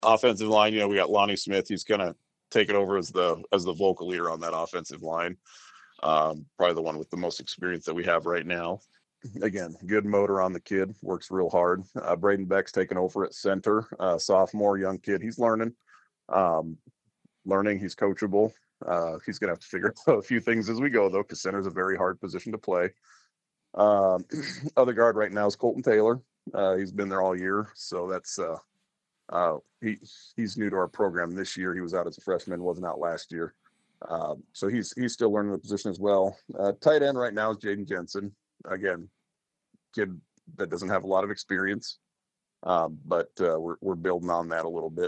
Offensive line, we got Lonnie Smith. He's kind of taken over as the vocal leader on that offensive line. Probably the one with the most experience that we have right now. Again, good motor on the kid, works real hard. Braden Beck's taken over at center, sophomore, young kid. He's um, learning. He's coachable. He's going to have to figure out a few things as we go, though, because center is a very hard position to play. Um, Other guard right now is Colton Taylor. He's been there all year, so that's he's new to our program this year. He was out as a freshman, wasn't out last year. So he's still learning the position as well. Tight end right now is Jaden Jensen. Again, kid that doesn't have a lot of experience, but we're building on that a little bit.